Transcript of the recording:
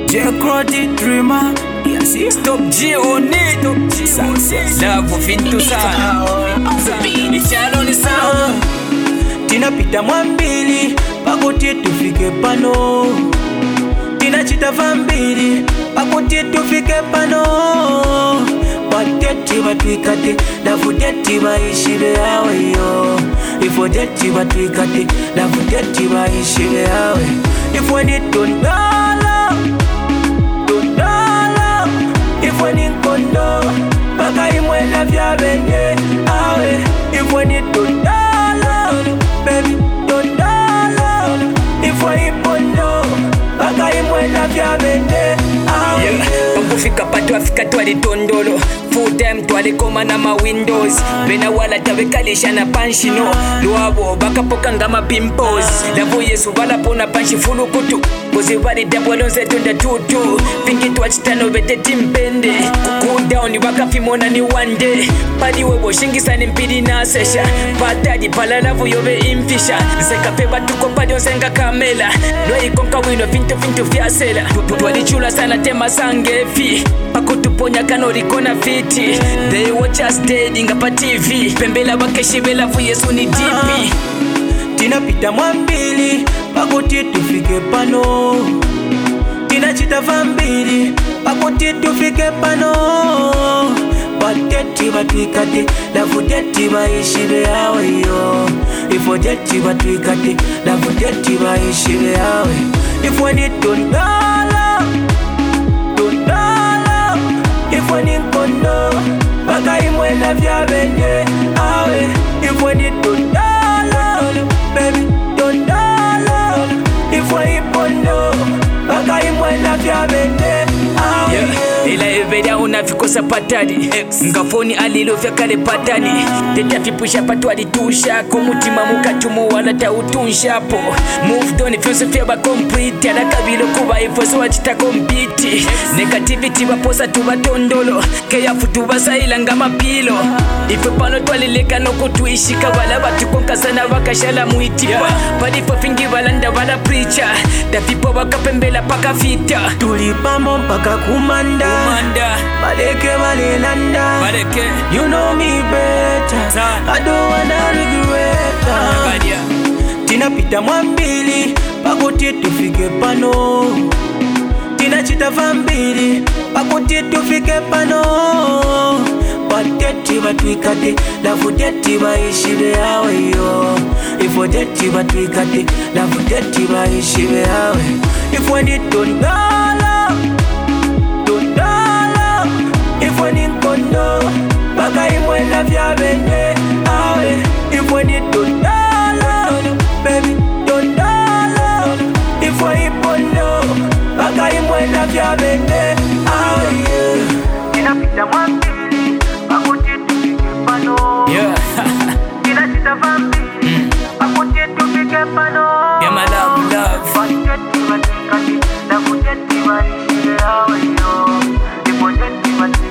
J-Crowdy Dreamer. Yes, stop G on it. Love of into sound. Ichalo ni sound. Tinapita mwambili pakuti tufike pano. Tinachita vambili pakuti tufike pano. Pateti batwikate davudeti baishire yawe yo. Ifodeti batwikate davudeti baishire yawe. Ifweni tondala ifweni kondo baka imwena vya bende awe. Ifweni tondala baby tondala ifweni kondo baka imwena vya bende awe. Pangufika pato afika twali tondolo. Full time twali koma na ma windows. Bena wala tawekalisha na panshino. Luabo bakapoka ngama pimples. Lavo yesu wala pona panshi fulu kutu. Bozi wali dabwa lonze tunda tutu. Pingi tuachitano bete timpende. Cool down ni wakafimona ni one day. Padi webo shingisa ni mpidi na sesha. Patadi pala lavo yobe infisha. Nseka peba tuko padi onsenga kamela. Lwa ikonka wino finto vya sela. Twali chula sana tema sangefi. Pakutuponya kanori kona fiti. They watch us dead inga pa TV. Pembela wakeshibela fu yesu ni tipi. Tinapita mwambili pakuti tufike pano. Tinachita vambili pakuti tufike pano. Pateti batwikate davudeti baishire yawe yo. Ifodeti batwikate davudeti baishire yawe. Ifweni tondala ifweni kondo baka imwena vya bende awe. Ifweni tondala baby tondala ifweni kondo baka imwena vya bende awe. Ila eveda unavikosa patadi. Ngafoni alilo vya kale patani. Teta vipusha patu alitusha. Kumutima mukatumu wala tautunsha po. Moved on philosophy ba complete. Ala kabilo kuba ifoso wachita compete. Negativity baposa tuba tondolo. Keya futu basa ilanga mapilo. Ife pano twalileka no kutuishika. Wala batukonka sana wakashala muitipa. Padi fofingi walanda wala preacher. Da people wakapembela paka fita. Tulipamo mpaka kumanda. Baleke balelanda. You know me better. I don't wanna regret. Tinapita mwambili pakuti tufike pano. Tinachita vambili pakuti tufike pano. Pateti batwikate davudeti baishire yawe yo. Ifodeti batwikate davudeti baishire yawe. Ifweni tondala ifweni kondo baka imwena vya bende awe. Ifweni tondala baby tondala ifweni kondo baka imwena vya bende awe. Tinapita mwambili pakuti tufike pano. Tinachita vambili pakuti tufike pano. Yeah, my love. Pateti batikati davudeti baishire yawe yo. Ifodeti batikati